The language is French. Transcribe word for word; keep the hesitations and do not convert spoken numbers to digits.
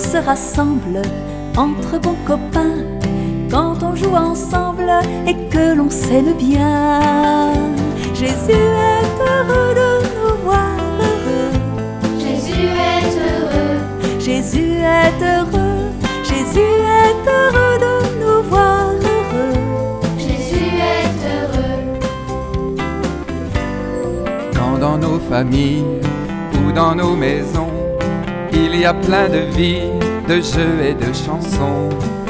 se rassemble entre bons copains, quand on joue ensemble et que l'on s'aime bien. Jésus est heureux de nous voir heureux. Jésus est heureux. Jésus est heureux. Jésus est heureux de nous voir heureux. Jésus est heureux. Quand dans nos familles ou dans nos maisons, il y a plein de vie, de jeux et de chansons,